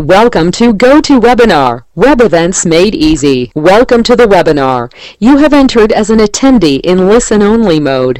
Welcome to GoToWebinar, Web Events Made Easy. Welcome to the webinar. You have entered as an attendee in listen-only mode.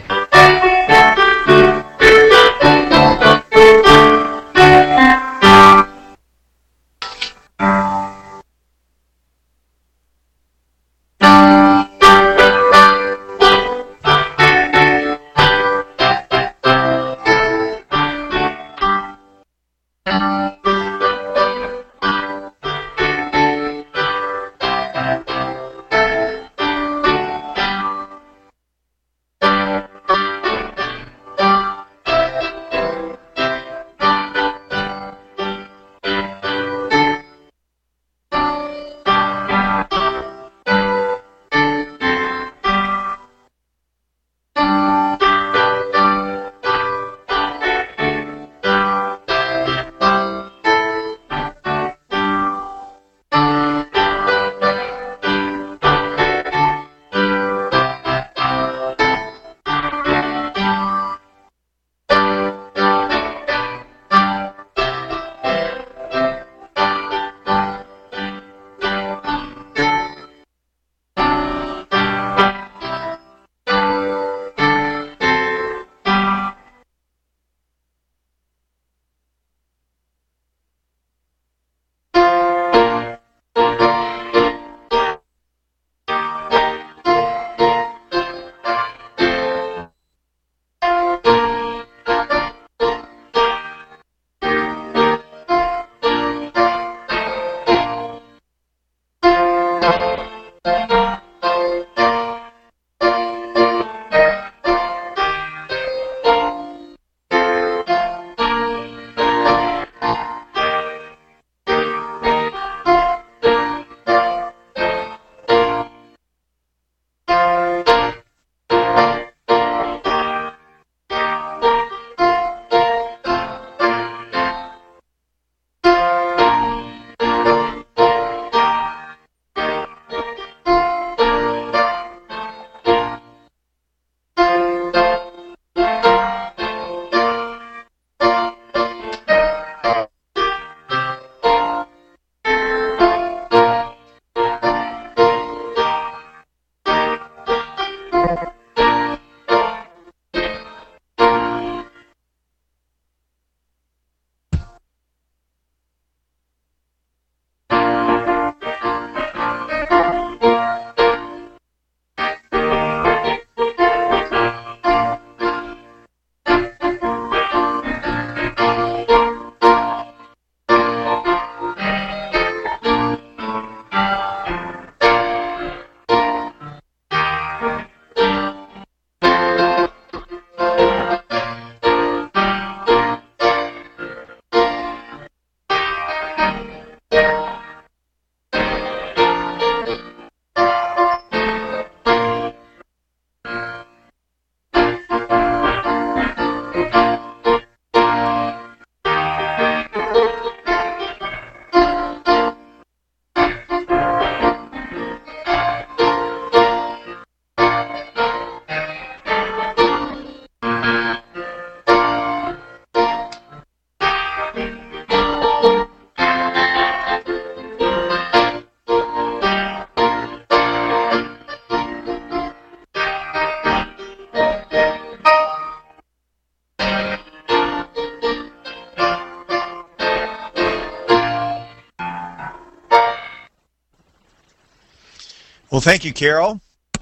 Well, thank you, Carol.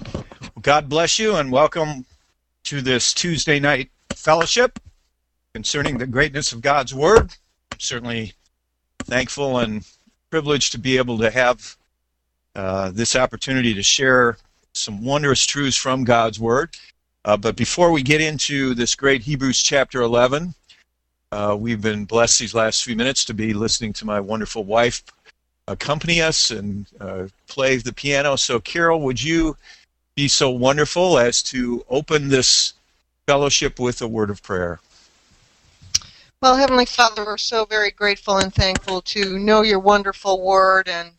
God bless you, and welcome to this Tuesday night fellowship concerning the greatness of God's Word. I'm certainly thankful and privileged to be able to have this opportunity to share some wondrous truths from God's Word. But before we get into this great Hebrews chapter 11, we've been blessed these last few minutes to be listening to my wonderful wife accompany us and play the piano. So, Carol, would you be so wonderful as to open this fellowship with a word of prayer? Well, Heavenly Father, we're so very grateful and thankful to know your wonderful word and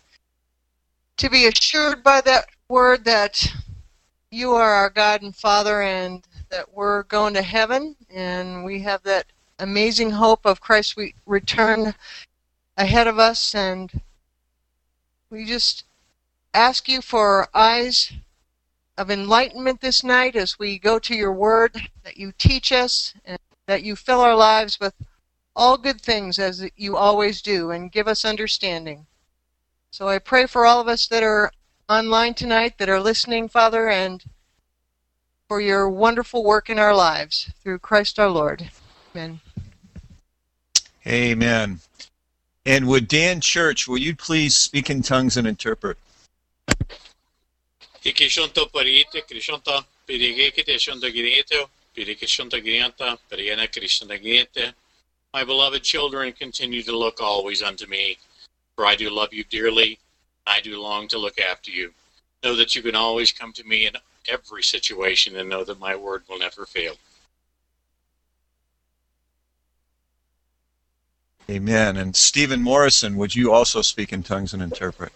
to be assured by that word that you are our God and Father and that we're going to heaven, and we have that amazing hope of Christ's return ahead of us, and we just ask you for eyes of enlightenment this night as we go to your word, that you teach us and that you fill our lives with all good things as you always do, and give us understanding. So I pray for all of us that are online tonight, that are listening, Father, and for your wonderful work in our lives through Christ our Lord. Amen. Amen. And would Dan Church, will you please speak in tongues and interpret? Ikishonto parite, Krishonta, Pirigekite, Shonta Girieto, Pirikishonta Girianta, Piriana Krishna Giriete. My beloved children, continue to look always unto me, for I do love you dearly. I do long to look after you. Know that you can always come to me in every situation, and know that my word will never fail. Amen. And Stephen Morrison, would you also speak in tongues and interpret?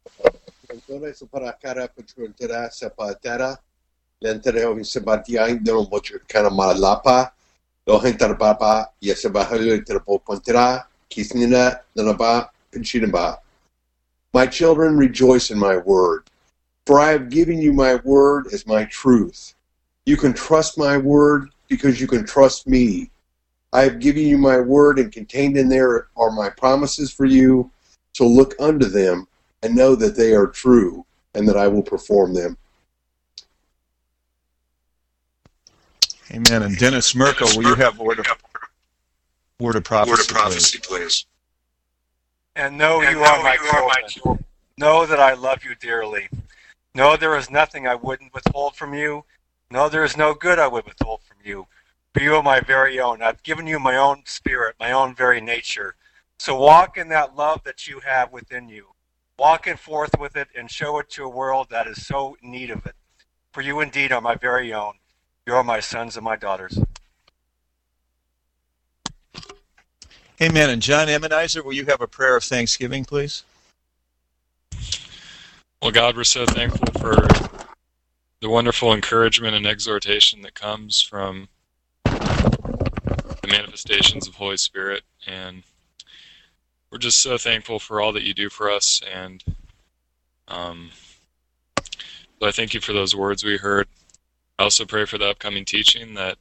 My children, rejoice in my word, for I have given you my word as my truth. You can trust my word because you can trust me. I have given you my word, and contained in there are my promises for you. So look unto them and know that they are true, and that I will perform them. Amen. And Dennis Merkel, will you have word of prophecy, please? And know you are my children. Know that I love you dearly. Know there is nothing I wouldn't withhold from you. Know there is no good I would withhold from you. For you are my very own. I've given you my own spirit, my own very nature. So walk in that love that you have within you. Walk in forth with it and show it to a world that is so in need of it. For you indeed are my very own. You are my sons and my daughters. Amen. And John Emmenizer, will you have a prayer of thanksgiving, please? Well, God, we're so thankful for the wonderful encouragement and exhortation that comes from the manifestations of Holy Spirit, and we're just so thankful for all that you do for us. And so I thank you for those words we heard. I also pray for the upcoming teaching that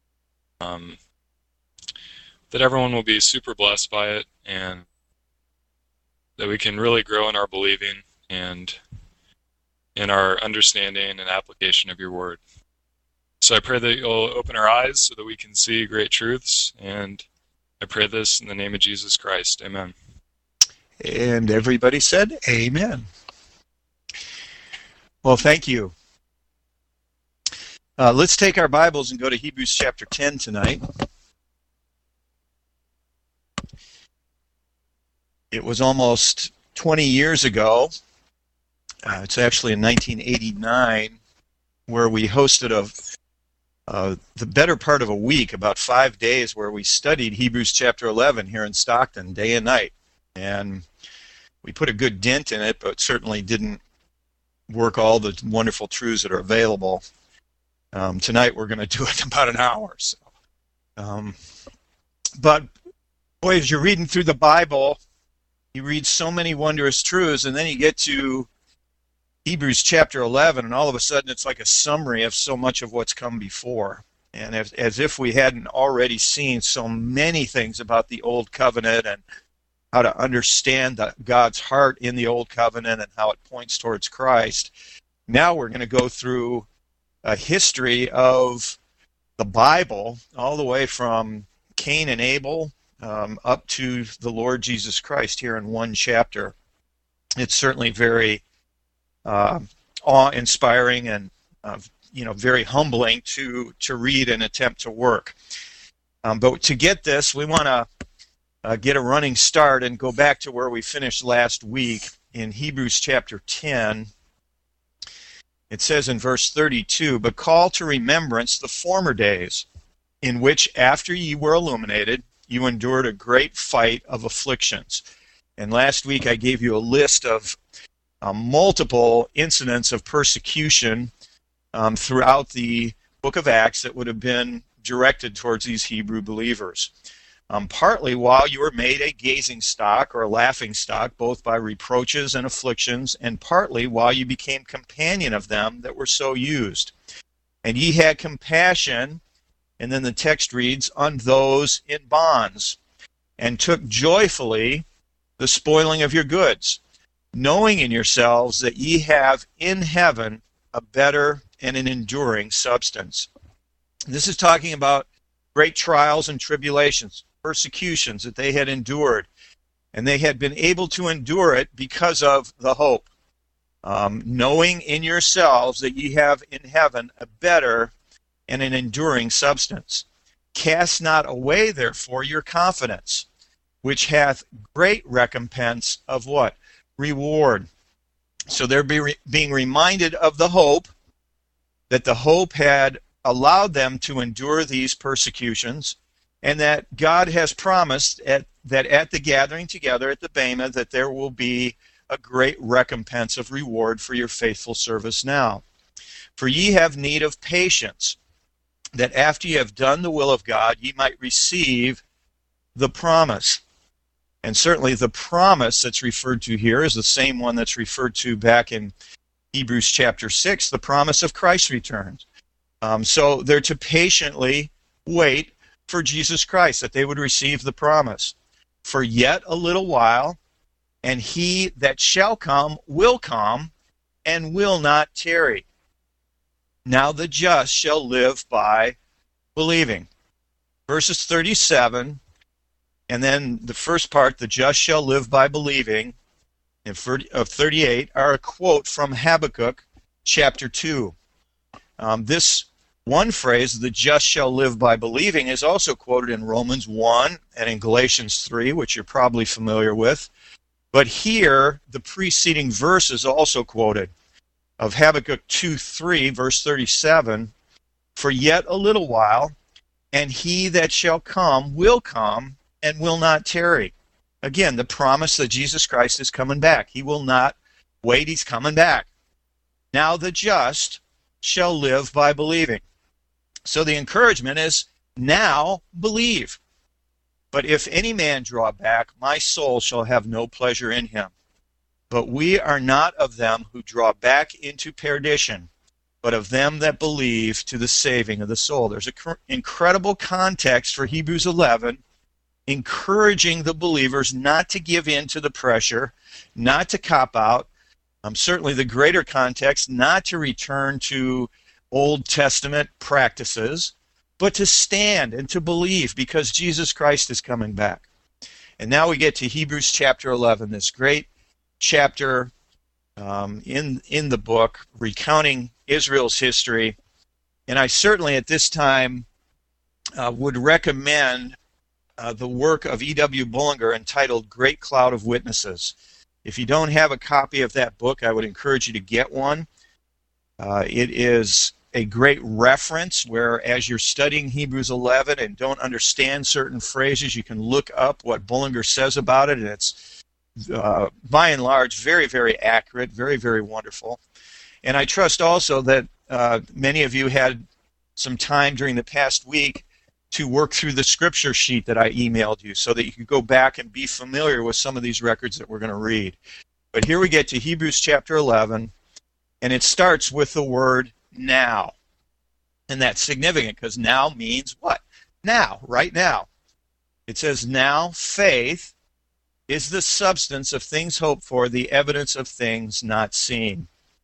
that everyone will be super blessed by it, and that we can really grow in our believing and in our understanding and application of your word. So I pray that you'll open our eyes so that we can see great truths, and I pray this in the name of Jesus Christ. Amen. And everybody said amen. Well, thank you. Let's take our Bibles and go to Hebrews chapter 10 tonight. It was almost 20 years ago. It's actually in 1989 where we hosted the better part of a week, about 5 days, where we studied Hebrews chapter 11 here in Stockton, day and night. And we put a good dent in it, but certainly didn't work all the wonderful truths that are available. Tonight we're going to do it in about an hour. So. But, boy, as you're reading through the Bible, you read so many wondrous truths, and then you get to Hebrews chapter 11, and all of a sudden it's like a summary of so much of what's come before. And as if we hadn't already seen so many things about the Old Covenant and how to understand God's heart in the Old Covenant and how it points towards Christ. Now we're going to go through a history of the Bible, all the way from Cain and Abel up to the Lord Jesus Christ here in one chapter. It's certainly very awe-inspiring and very humbling to read and attempt to work. But to get this, we want to get a running start and go back to where we finished last week in Hebrews chapter 10. It says in verse 32, "But call to remembrance the former days, in which after ye were illuminated, you endured a great fight of afflictions." And last week I gave you a list of multiple incidents of persecution throughout the book of Acts that would have been directed towards these Hebrew believers. partly while you were made a gazing stock or a laughing stock, both by reproaches and afflictions, and partly while you became companion of them that were so used. And ye had compassion, and then the text reads, on those in bonds, and took joyfully the spoiling of your goods, knowing in yourselves that ye have in heaven a better and an enduring substance. This is talking about great trials and tribulations, persecutions that they had endured, and they had been able to endure it because of the hope. Knowing in yourselves that ye have in heaven a better and an enduring substance. Cast not away, therefore, your confidence, which hath great recompense of what? Reward. So they're being reminded of the hope, that the hope had allowed them to endure these persecutions, and that God has promised that at the gathering together at the Bema that there will be a great recompense of reward for your faithful service now. For ye have need of patience, that after ye have done the will of God, ye might receive the promise. And certainly the promise that's referred to here is the same one that's referred to back in Hebrews chapter 6, the promise of Christ's return. So they're to patiently wait for Jesus Christ, that they would receive the promise. For yet a little while, and he that shall come will come, and will not tarry. Now the just shall live by believing. Verses 37, and then the first part, the just shall live by believing, of 38, are a quote from Habakkuk chapter 2. This one phrase, the just shall live by believing, is also quoted in Romans 1 and in Galatians 3, which you're probably familiar with. But here, the preceding verse is also quoted, of Habakkuk 2:3, verse 37, for yet a little while, and he that shall come will come, and will not tarry. Again, the promise that Jesus Christ is coming back. He will not wait, he's coming back. Now the just shall live by believing. So the encouragement is, now believe. But if any man draw back, my soul shall have no pleasure in him. But we are not of them who draw back into perdition, but of them that believe to the saving of the soul. There's an incredible context for Hebrews 11, encouraging the believers not to give in to the pressure, not to cop out. Certainly the greater context, not to return to Old Testament practices, but to stand and to believe, because Jesus Christ is coming back. And now we get to Hebrews chapter 11, this great chapter in the book recounting Israel's history. And I certainly at this time would recommend the work of E.W. Bullinger entitled Great Cloud of Witnesses. If you don't have a copy of that book, I would encourage you to get one. It is a great reference where, as you're studying Hebrews 11 and don't understand certain phrases, you can look up what Bullinger says about it, and it's by and large very, very accurate, very, very wonderful. And I trust also that many of you had some time during the past week to work through the scripture sheet that I emailed you so that you could go back and be familiar with some of these records that we're going to read. But here we get to Hebrews chapter 11, and it starts with the word now. And that's significant because now means what? Now, right now. It says, now faith is the substance of things hoped for, the evidence of things not seen.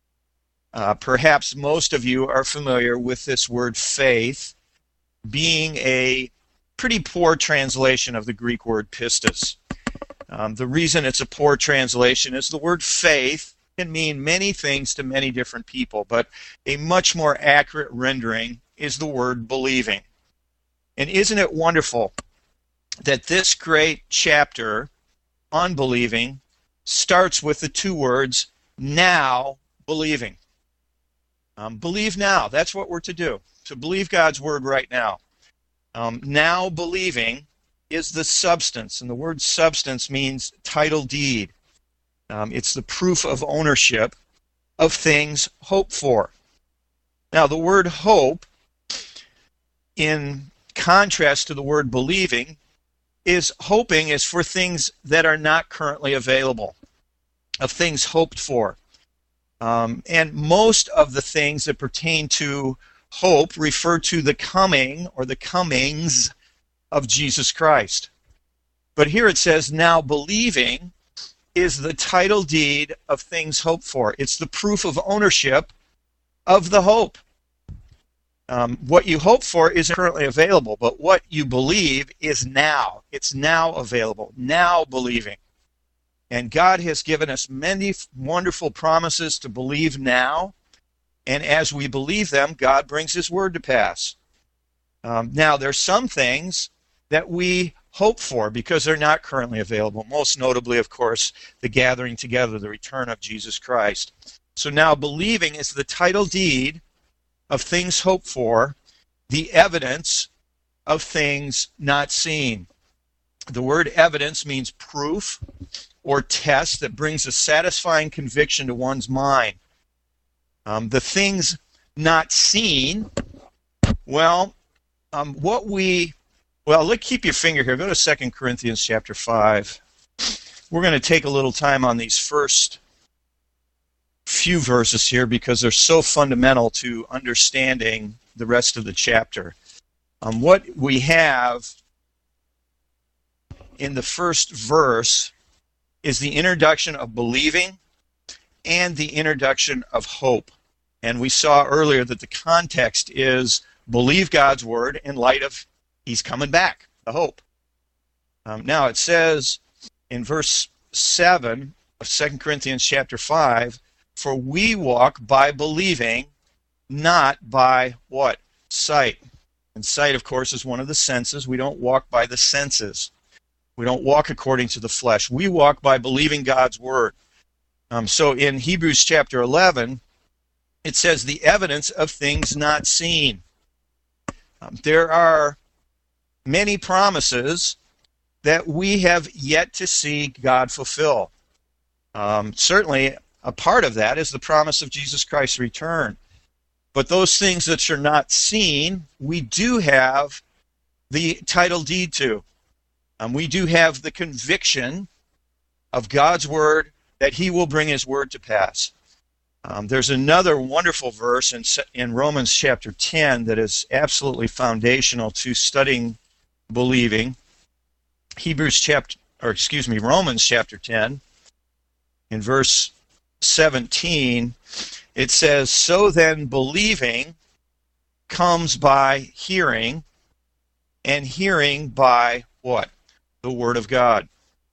Perhaps most of you are familiar with this word faith being a pretty poor translation of the Greek word pistis. The reason it's a poor translation is the word faith can mean many things to many different people, but a much more accurate rendering is the word believing. And isn't it wonderful that this great chapter on believing starts with the two words, now believing. Believe now. That's what we're to do, to believe God's word right now. Now believing is the substance, and the word substance means title deed. It's the proof of ownership of things hoped for. Now, the word hope, in contrast to the word believing, is hoping is for things that are not currently available, of things hoped for. And most of the things that pertain to hope refer to the coming or the comings of Jesus Christ. But here it says, now believing is the title deed of things hoped for. It's the proof of ownership of the hope. What you hope for isn't currently available, but what you believe is now. It's now available, now believing. And God has given us many wonderful promises to believe now, and as we believe them, God brings His word to pass. Now, there's some things that we hope for because they're not currently available, most notably, of course, the gathering together, the return of Jesus Christ. So now believing is the title deed of things hoped for, the evidence of things not seen. The word evidence means proof or test that brings a satisfying conviction to one's mind. The things not seen, let's keep your finger here. Go to 2 Corinthians chapter 5. We're going to take a little time on these first few verses here because they're so fundamental to understanding the rest of the chapter. What we have in the first verse is the introduction of believing and the introduction of hope. And we saw earlier that the context is believe God's word in light of He's coming back, the hope. Now it says in verse 7 of 2 Corinthians chapter 5, for we walk by believing, not by what? Sight. And sight, of course, is one of the senses. We don't walk by the senses. We don't walk according to the flesh. We walk by believing God's word. So in Hebrews chapter 11, it says the evidence of things not seen. There are many promises that we have yet to see God fulfill. Certainly, a part of that is the promise of Jesus Christ's return. But those things that are not seen, we do have the title deed to. We do have the conviction of God's word that He will bring His word to pass. There's another wonderful verse in Romans chapter 10 that is absolutely foundational to studying believing. Romans chapter 10, in verse 17, it says, so then believing comes by hearing, and hearing by what? The Word of God.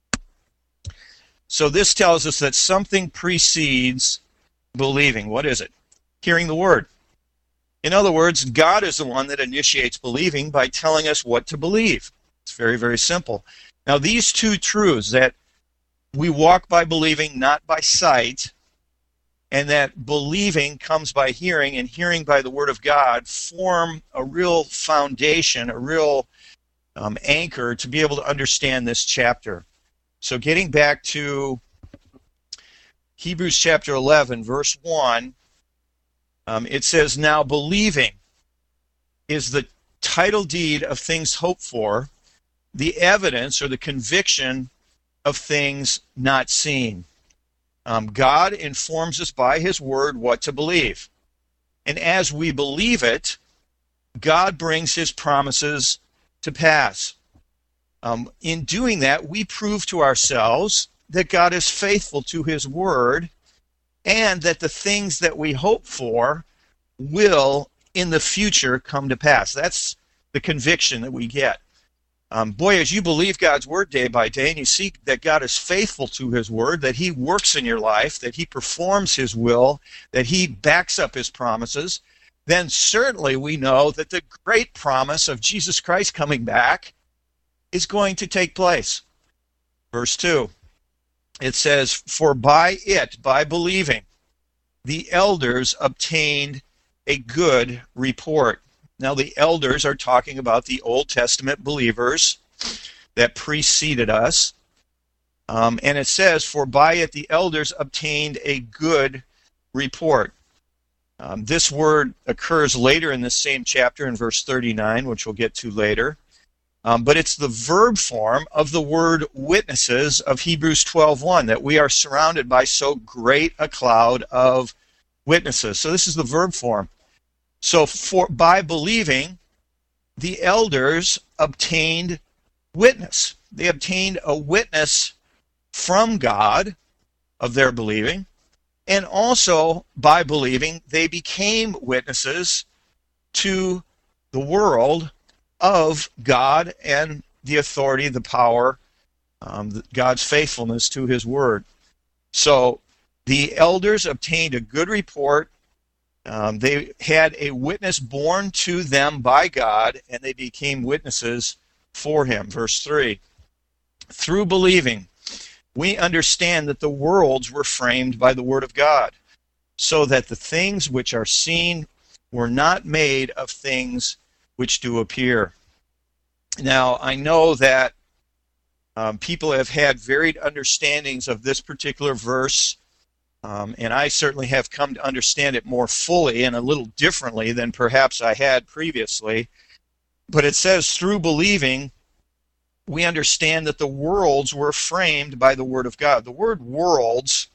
So this tells us that something precedes believing. What is it? Hearing the Word. In other words, God is the one that initiates believing by telling us what to believe. It's very, very simple. Now, these two truths, that we walk by believing, not by sight, and that believing comes by hearing and hearing by the Word of God, form a real foundation, a real anchor to be able to understand this chapter. So getting back to Hebrews chapter 11, verse 1, it says, now believing is the title deed of things hoped for, the evidence or the conviction of things not seen. God informs us by His word what to believe. And as we believe it, God brings His promises to pass. In doing that, we prove to ourselves that God is faithful to His word and that the things that we hope for will in the future come to pass. That's the conviction that we get. As you believe God's word day by day and you see that God is faithful to His word, that He works in your life, that He performs His will, that He backs up His promises, then certainly we know that the great promise of Jesus Christ coming back is going to take place. Verse 2, it says, for by believing, the elders obtained a good report. Now, the elders are talking about the Old Testament believers that preceded us. And it says, for by it the elders obtained a good report. This word occurs later in this same chapter in verse 39, which we'll get to later. But it's the verb form of the word witnesses of Hebrews 12:1, that we are surrounded by so great a cloud of witnesses. So this is the verb form. So by believing, the elders obtained witness. They obtained a witness from God of their believing, and also by believing, they became witnesses to the world of God and the authority, the power, God's faithfulness to his word. So the elders obtained a good report. They had a witness born to them by God, and they became witnesses for him. Verse 3, through believing, we understand that the worlds were framed by the word of God, so that the things which are seen were not made of things which do appear. Now, I know that people have had varied understandings of this particular verse, and I certainly have come to understand it more fully and a little differently than perhaps I had previously. But it says, through believing, we understand that the worlds were framed by the word of God. The word worlds,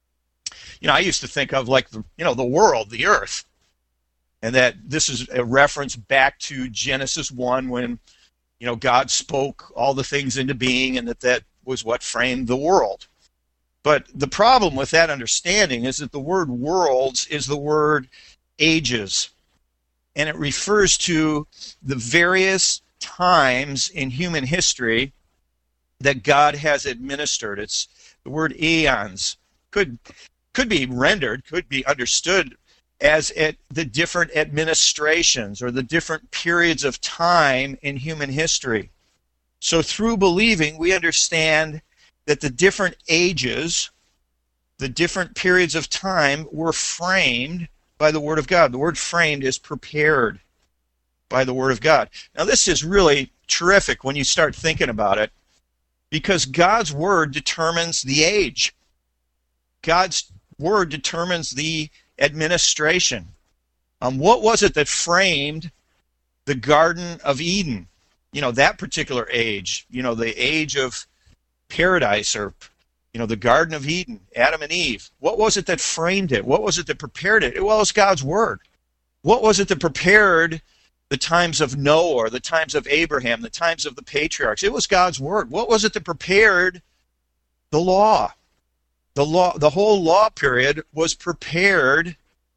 I used to think of like, the world, the earth. And that this is a reference back to Genesis 1 when, God spoke all the things into being, and that was what framed the world. But the problem with that understanding is that the word worlds is the word ages. And it refers to the various times in human history that God has administered. It's the word eons. Could be rendered, could be understood as the different administrations or the different periods of time in human history. So through believing, we understand that the different ages, the different periods of time were framed by the Word of God. The word framed is prepared by the Word of God. Now this is really terrific when you start thinking about it, because God's Word determines the age. God's Word determines the administration. What was it that framed the Garden of Eden? That particular age, the age of paradise, or, the Garden of Eden, Adam and Eve. What was it that framed it? What was it that prepared it? Well, it was God's Word. What was it that prepared the times of Noah, or the times of Abraham, the times of the patriarchs? It was God's Word. What was it that prepared the law? The whole law period was prepared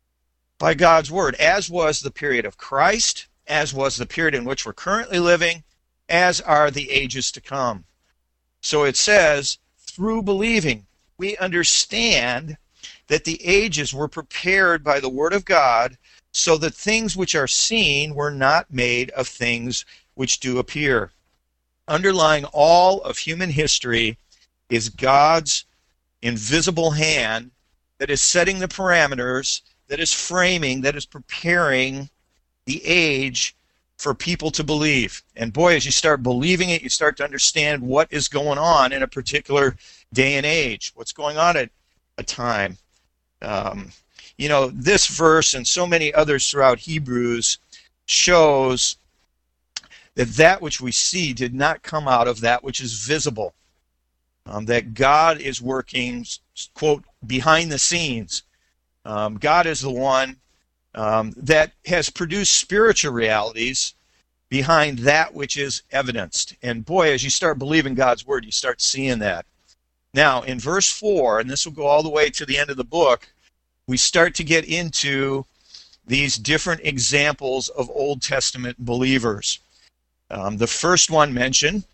by God's Word, as was the period of Christ, as was the period in which we're currently living, as are the ages to come. So it says, through believing, we understand that the ages were prepared by the Word of God, so that things which are seen were not made of things which do appear. Underlying all of human history is God's invisible hand that is setting the parameters, that is framing, that is preparing the age for people to believe. And boy, as you start believing it, you start to understand what is going on in a particular day and age, what's going on at a time. This verse and so many others throughout Hebrews shows that which we see did not come out of that which is visible. That God is working, quote, behind the scenes. God is the one that has produced spiritual realities behind that which is evidenced. And boy, as you start believing God's Word, you start seeing that. Now, in verse 4, and this will go all the way to the end of the book, we start to get into these different examples of Old Testament believers. The first one mentioned,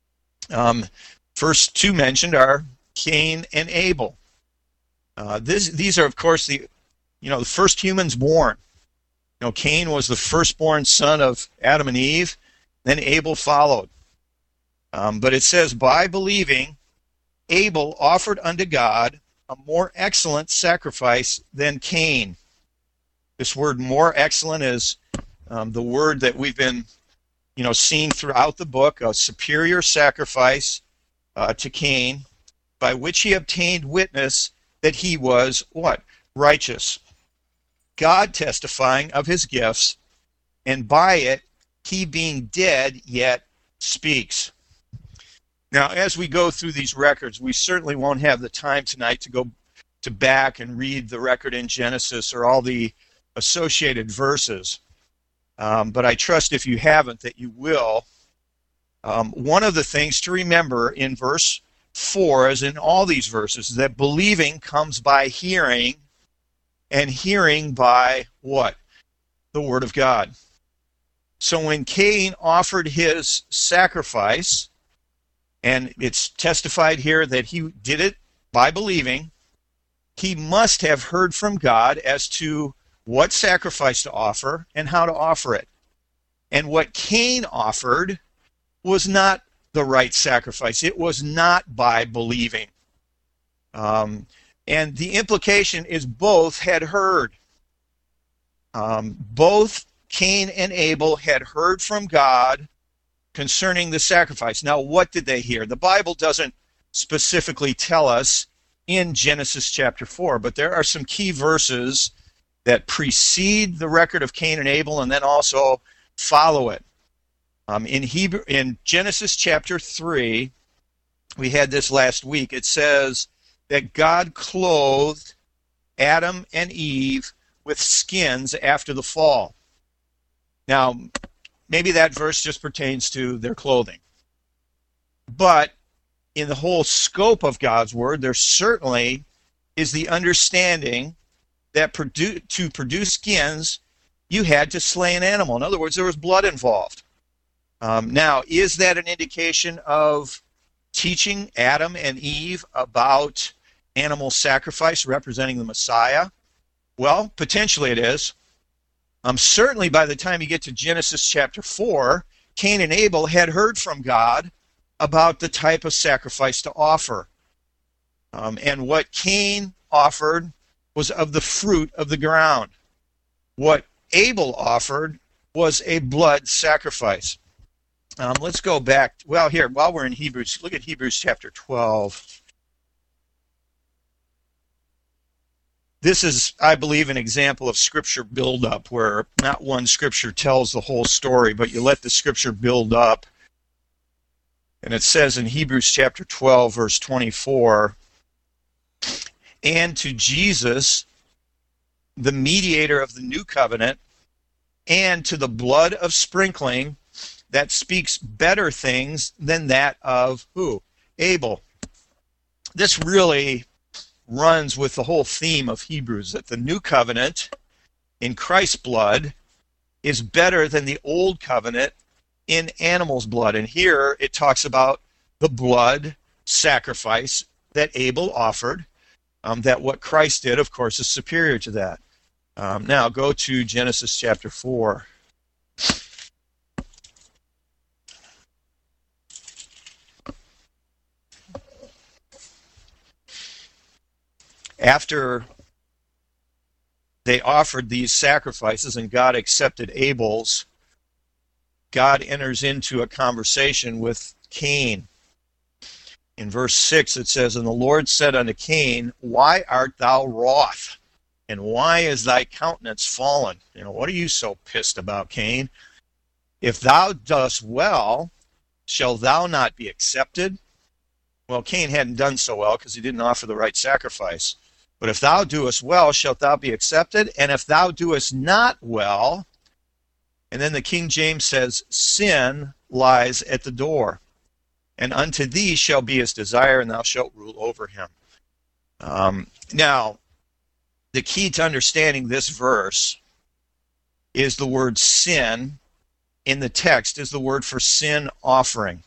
first two mentioned are Cain and Abel. These are, of course, the first humans born. Cain was the firstborn son of Adam and Eve, then Abel followed. But it says, by believing, Abel offered unto God a more excellent sacrifice than Cain. This word more excellent is the word that we've been seeing throughout the book, a superior sacrifice to Cain, by which he obtained witness that he was, what? Righteous. God testifying of his gifts, and by it he being dead yet speaks. Now, as we go through these records, we certainly won't have the time tonight to go to back and read the record in Genesis or all the associated verses. But I trust if you haven't that you will. One of the things to remember in verse 4, as in all these verses, is that believing comes by hearing, and hearing by what? The Word of God. So when Cain offered his sacrifice, and it's testified here that he did it by believing, he must have heard from God as to what sacrifice to offer and how to offer it. And what Cain offered was not the right sacrifice. It was not by believing. And the implication is both had heard. Both Cain and Abel had heard from God concerning the sacrifice. Now, what did they hear? The Bible doesn't specifically tell us in Genesis chapter 4, but there are some key verses that precede the record of Cain and Abel and then also follow it. In Genesis chapter 3, we had this last week, it says that God clothed Adam and Eve with skins after the fall. Now, maybe that verse just pertains to their clothing. But in the whole scope of God's Word, there certainly is the understanding that to produce skins, you had to slay an animal. In other words, there was blood involved. Now, is that an indication of teaching Adam and Eve about animal sacrifice representing the Messiah? Well, potentially it is. Certainly by the time you get to Genesis chapter 4, Cain and Abel had heard from God about the type of sacrifice to offer. And what Cain offered was of the fruit of the ground. What Abel offered was a blood sacrifice. Let's go back. Well, here, while we're in Hebrews, look at Hebrews chapter 12. This is, I believe, an example of Scripture build-up, where not one Scripture tells the whole story, but you let the Scripture build up. And it says in Hebrews chapter 12, verse 24, "And to Jesus, the mediator of the new covenant, and to the blood of sprinkling that speaks better things than that of" who? Abel. This really runs with the whole theme of Hebrews, that the new covenant in Christ's blood is better than the old covenant in animals' blood. And here it talks about the blood sacrifice that Abel offered, that what Christ did, of course, is superior to that. Now go to Genesis chapter 4. After they offered these sacrifices and God accepted Abel's, God enters into a conversation with Cain. In verse 6 it says, "And the Lord said unto Cain, Why art thou wroth? And why is thy countenance fallen?" What are you so pissed about, Cain? "If thou dost well, shall thou not be accepted?" Well, Cain hadn't done so well because he didn't offer the right sacrifice. "But if thou doest well, shalt thou be accepted? And if thou doest not well," and then the King James says, "sin lies at the door, and unto thee shall be his desire, and thou shalt rule over him." Now, the key to understanding this verse is the word sin in the text is the word for sin offering.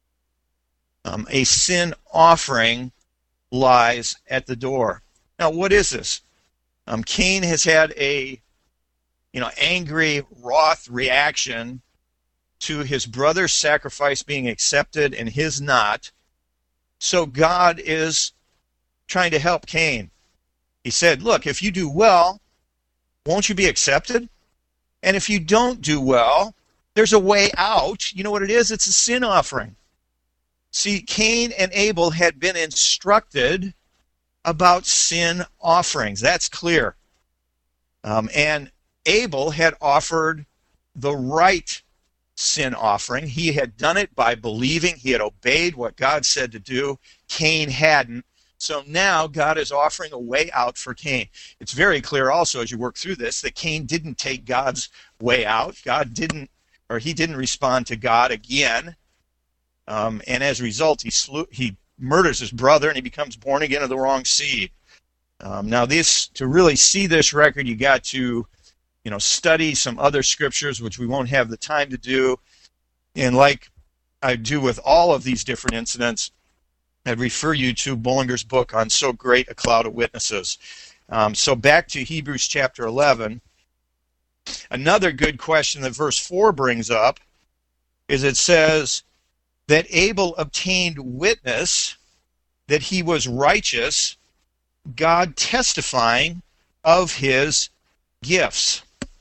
A sin offering lies at the door. Now, what is this? Cain has had a angry, wroth reaction to his brother's sacrifice being accepted and his not. So God is trying to help Cain. He said, look, if you do well, won't you be accepted? And if you don't do well, there's a way out. You know what it is? It's a sin offering. See, Cain and Abel had been instructed about sin offerings. That's clear. And Abel had offered the right sin offering. He had done it by believing. He had obeyed what God said to do. Cain hadn't. So now God is offering a way out for Cain. It's very clear also as you work through this that Cain didn't take God's way out. He didn't respond to God again. And as a result, he murders his brother and he becomes born again of the wrong seed. Now to really see this record, you got to study some other scriptures, which we won't have the time to do. And like I do with all of these different incidents, I'd refer you to Bullinger's book on So Great a Cloud of Witnesses. So back to Hebrews chapter 11. Another good question that verse 4 brings up is it says that Abel obtained witness that he was righteous, God testifying of his gifts.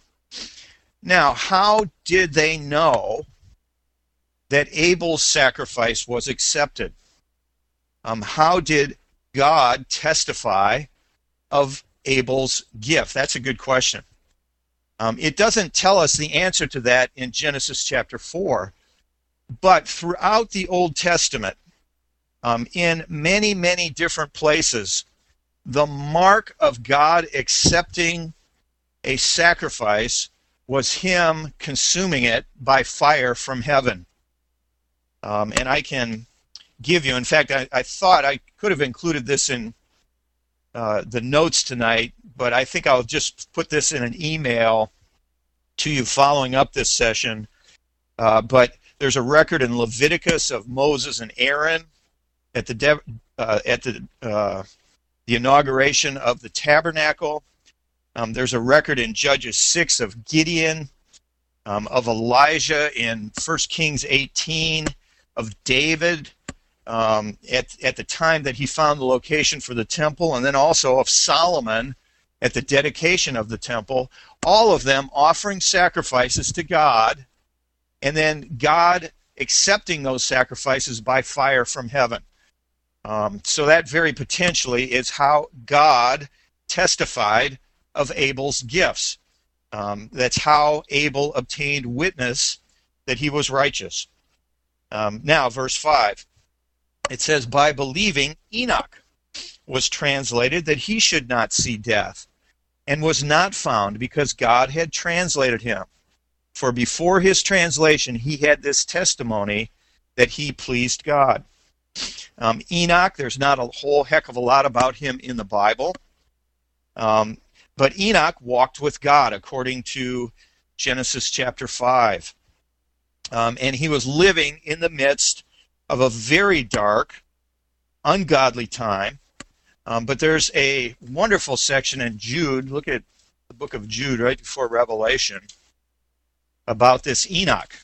Now, how did they know that Abel's sacrifice was accepted? How did God testify of Abel's gift? That's a good question. It doesn't tell us the answer to that in Genesis chapter 4, but throughout the Old Testament, in many, many different places, the mark of God accepting a sacrifice was him consuming it by fire from heaven. And I can give you, in fact, I thought I could have included this in the notes tonight, but I think I'll just put this in an email to you following up this session. But there's a record in Leviticus of Moses and Aaron at the inauguration of the tabernacle. There's a record in Judges 6 of Gideon, of Elijah in 1 Kings 18, of David at the time that he found the location for the temple, and then also of Solomon at the dedication of the temple, all of them offering sacrifices to God, and then God accepting those sacrifices by fire from heaven. So that very potentially is how God testified of Abel's gifts. That's how Abel obtained witness that he was righteous. Now, verse 5, it says, by believing Enoch was translated that he should not see death, and was not found because God had translated him. For before his translation he had this testimony that he pleased God. Enoch, there's not a whole heck of a lot about him in the Bible. But Enoch walked with God according to Genesis chapter 5. And he was living in the midst of a very dark, ungodly time. But there's a wonderful section in Jude, look at the book of Jude right before Revelation, about this Enoch.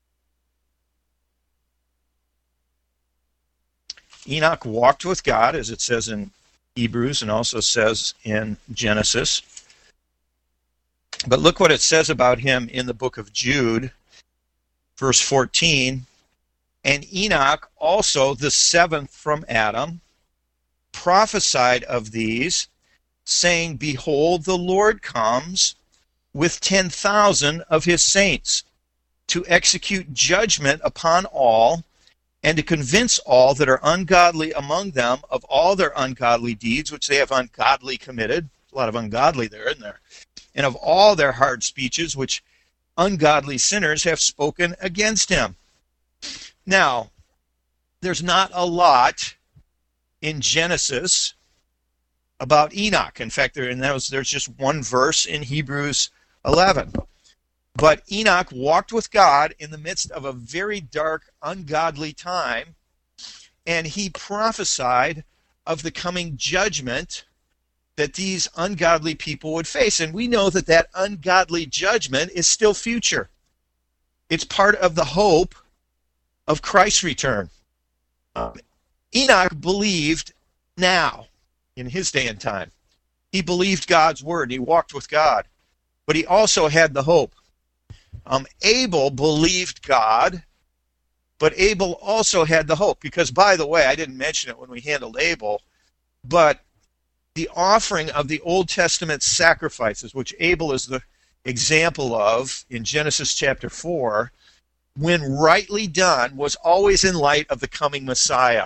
Enoch walked with God, as it says in Hebrews and also says in Genesis. But look what it says about him in the book of Jude, verse 14. And Enoch also, the seventh from Adam, prophesied of these, saying, behold, the Lord comes with 10,000 of his saints to execute judgment upon all, and to convince all that are ungodly among them of all their ungodly deeds, which they have ungodly committed. A lot of ungodly there, isn't there? And of all their hard speeches, which ungodly sinners have spoken against him. Now, there's not a lot in Genesis about Enoch. In fact, there's just one verse in Hebrews 11. But Enoch walked with God in the midst of a very dark, ungodly time, and he prophesied of the coming judgment that these ungodly people would face. And we know that that ungodly judgment is still future. It's part of the hope of Christ's return. Enoch believed now, in his day and time. He believed God's word. He walked with God. But he also had the hope. Abel believed God, but Abel also had the hope. Because, by the way, I didn't mention it when we handled Abel, but the offering of the Old Testament sacrifices, which Abel is the example of in Genesis chapter 4, when rightly done, was always in light of the coming Messiah.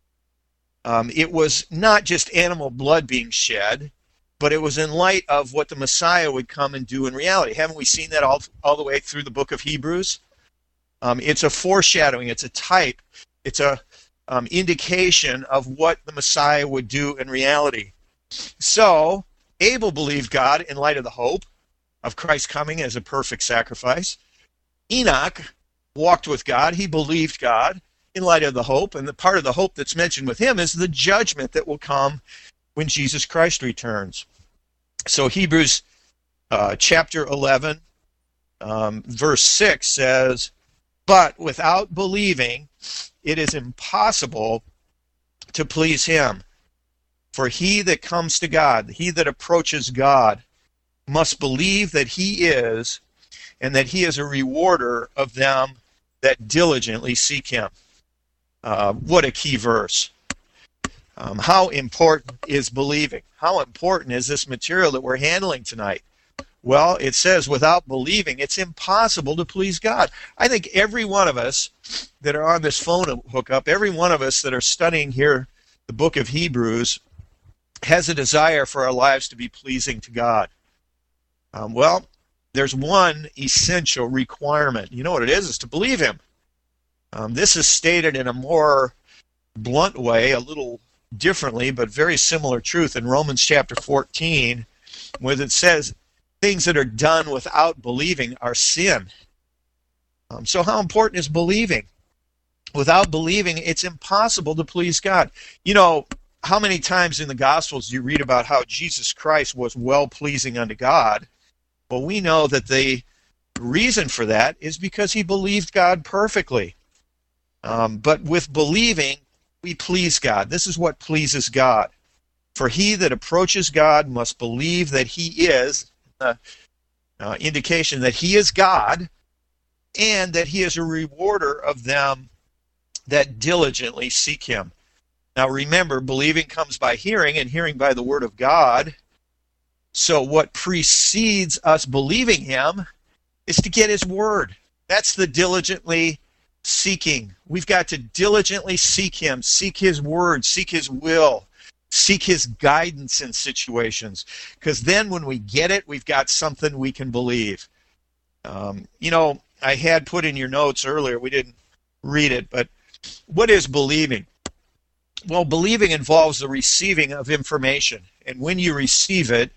It was not just animal blood being shed, but it was in light of what the Messiah would come and do in reality. Haven't we seen that all the way through the book of Hebrews? It's a foreshadowing, it's a type, it's a indication of what the Messiah would do in reality. So, Abel believed God in light of the hope of Christ's coming as a perfect sacrifice. Enoch walked with God. He believed God in light of the hope, and the part of the hope that's mentioned with him is the judgment that will come when Jesus Christ returns. So Hebrews chapter 11, verse 6 says, "But without believing, it is impossible to please him. For he that comes to God, he that approaches God, must believe that he is, and that he is a rewarder of them that diligently seek him." What a key verse. How important is believing? How important is this material that we're handling tonight? Well, it says without believing, it's impossible to please God. I think every one of us that are on this phone hookup, every one of us that are studying here the book of Hebrews, has a desire for our lives to be pleasing to God. Well, there's one essential requirement. You know what it is? It's to believe him. This is stated in a more blunt way, a little differently, but very similar truth in Romans chapter 14, where it says things that are done without believing are sin. So how important is believing? Without believing, it's impossible to please God. You know, how many times in the Gospels do you read about how Jesus Christ was well-pleasing unto God? Well, we know that the reason for that is because he believed God perfectly. But with believing, we please God. This is what pleases God. For he that approaches God must believe that he is, indication that he is God, and that he is a rewarder of them that diligently seek him. Now remember, believing comes by hearing, and hearing by the word of God. So what precedes us believing him is to get his word. That's the diligently seeking. We've got to diligently seek him, seek his word, seek his will, seek his guidance in situations. Because then when we get it, we've got something we can believe. You know, I had put in your notes earlier, we didn't read it, but what is believing? Well, believing involves the receiving of information. And when you receive it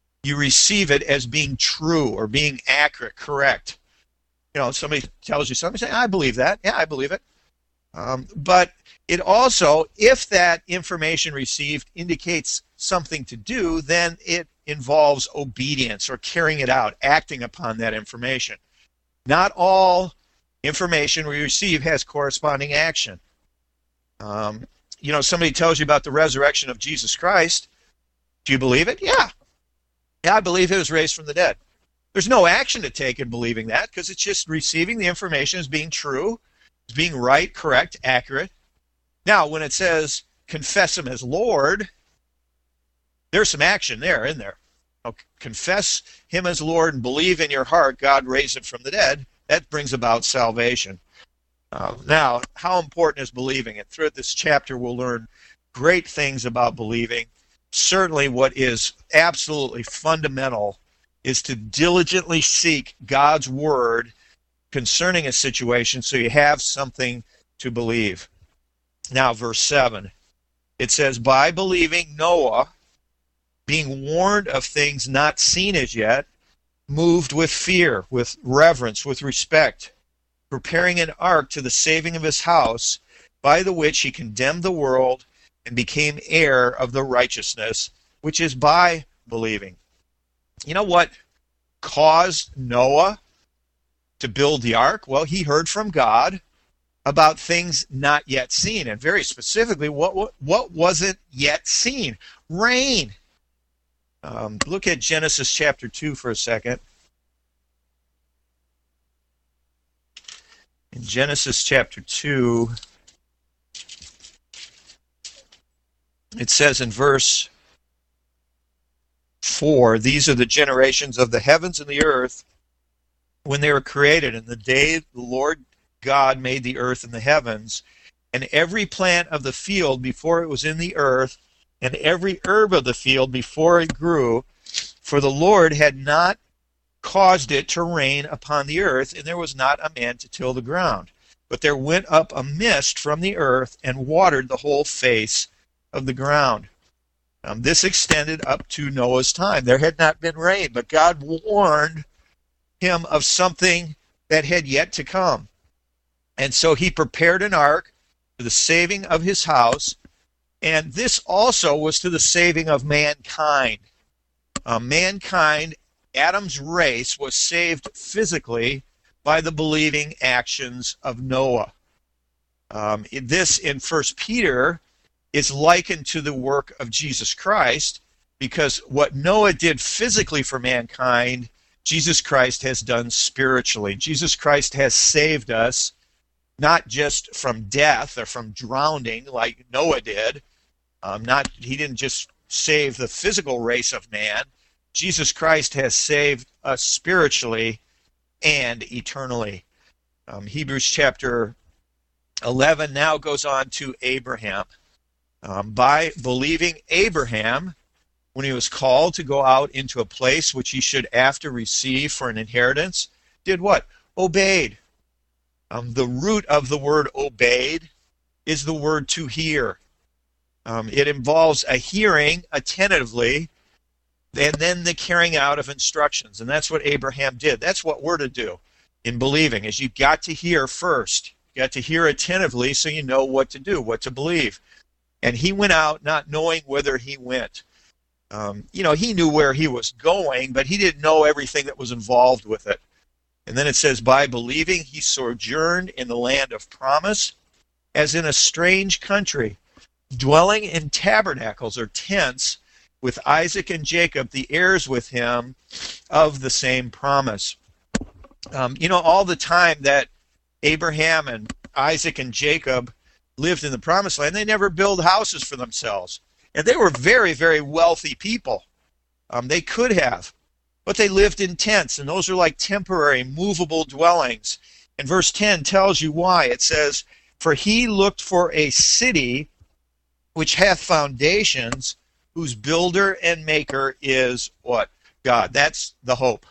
as being true or being accurate, correct. You know, somebody tells you something, you say, I believe that. Yeah, I believe it. But it also, if that information received indicates something to do, then it involves obedience or carrying it out, acting upon that information. Not all information we receive has corresponding action. You know, somebody tells you about the resurrection of Jesus Christ. Do you believe it? Yeah. Yeah, I believe he was raised from the dead. There's no action to take in believing that because it's just receiving the information as being true, as being right, correct, accurate. Now, when it says confess him as Lord, there's some action there, isn't there? Confess him as Lord and believe in your heart God raised him from the dead. That brings about salvation. Now, how important is believing? And throughout this chapter, we'll learn great things about believing. Certainly what is absolutely fundamental is to diligently seek God's word concerning a situation so you have something to believe. Now, verse 7, it says, by believing Noah, being warned of things not seen as yet, moved with fear, with reverence, with respect, preparing an ark to the saving of his house, by the which he condemned the world and became heir of the righteousness, which is by believing. You know what caused Noah to build the ark? Well, he heard from God about things not yet seen. And very specifically, what wasn't yet seen? Rain. Look at Genesis chapter 2 for a second. In Genesis chapter 2, it says in verse 4, these are the generations of the heavens and the earth when they were created, and the day the Lord God made the earth and the heavens, and every plant of the field before it was in the earth, and every herb of the field before it grew, for the Lord had not caused it to rain upon the earth, and there was not a man to till the ground. But there went up a mist from the earth and watered the whole face of the ground. This extended up to Noah's time. There had not been rain, but God warned him of something that had yet to come. And so he prepared an ark for the saving of his house, and this also was to the saving of mankind. Mankind, Adam's race, was saved physically by the believing actions of Noah. This in 1 Peter is likened to the work of Jesus Christ, because what Noah did physically for mankind, Jesus Christ has done spiritually. Jesus Christ has saved us, not just from death or from drowning like Noah did. He didn't just save the physical race of man. Jesus Christ has saved us spiritually and eternally. Hebrews chapter 11 now goes on to Abraham. By believing Abraham, when he was called to go out into a place which he should after receive for an inheritance, did what? Obeyed. The root of the word obeyed is the word to hear. It involves a hearing attentively and then the carrying out of instructions. And that's what Abraham did. That's what we're to do in believing, is you've got to hear first. You've got to hear attentively so you know what to do, what to believe. And he went out not knowing whither he went. He knew where he was going, but he didn't know everything that was involved with it. And then it says, by believing he sojourned in the land of promise, as in a strange country, dwelling in tabernacles or tents with Isaac and Jacob, the heirs with him of the same promise. All the time that Abraham and Isaac and Jacob lived in the promised land, they never built houses for themselves. And they were very, very wealthy people. They could have. But they lived in tents, and those are like temporary, movable dwellings. And verse 10 tells you why. It says, for he looked for a city which hath foundations, whose builder and maker is what? God. That's the hope.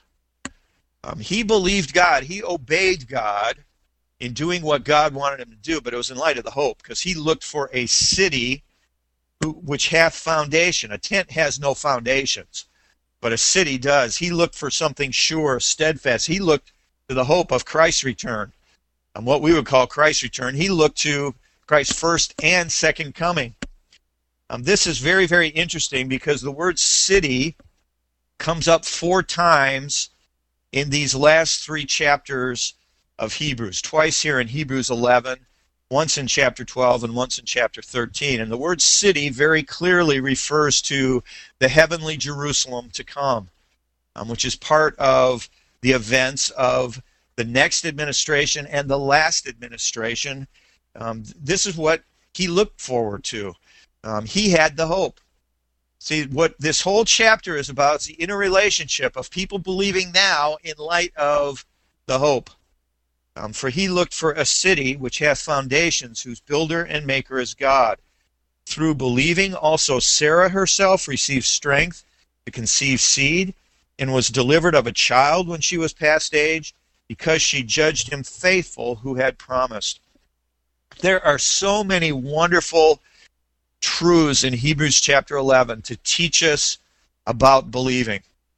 He believed God. He obeyed God in doing what God wanted him to do, but it was in light of the hope, because he looked for a city which hath foundation. A tent has no foundations, but a city does. He looked for something sure, steadfast. He looked to the hope of Christ's return, what we would call Christ's return. He looked to Christ's first and second coming. This is very, very interesting, because the word city comes up 4 times in these last 3 chapters of Hebrews. Twice here in Hebrews 11, once in chapter 12, and once in chapter 13. And the word city very clearly refers to the heavenly Jerusalem to come, which is part of the events of the next administration and the last administration. This is what he looked forward to. He had the hope. See, what this whole chapter is about is the interrelationship of people believing now in light of the hope. For he looked for a city which hath foundations, whose builder and maker is God. Through believing also Sarah herself received strength to conceive seed, and was delivered of a child when she was past age, because she judged him faithful who had promised. There are so many wonderful truths in Hebrews chapter 11 to teach us about believing.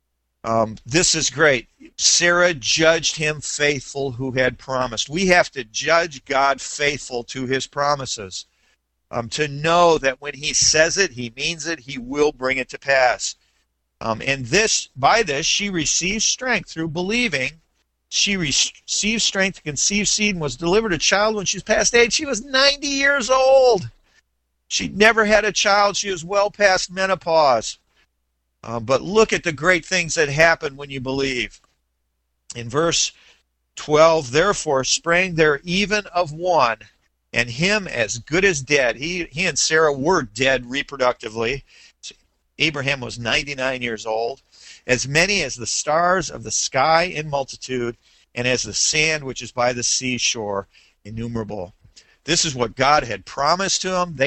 This is great. Sarah judged him faithful who had promised. We have to judge God faithful to his promises, to know that when he says it, he means it, he will bring it to pass. And by this she received strength through believing. She received strength to conceive seed and was delivered a child when she was past age. She was 90 years old. She never had a child. She was well past menopause. But look at the great things that happen when you believe. In verse 12, therefore sprang there even of one, and him as good as dead. He and Sarah were dead reproductively. Abraham was 99 years old. As many as the stars of the sky in multitude, and as the sand which is by the seashore. innumerable. This is what God had promised to them.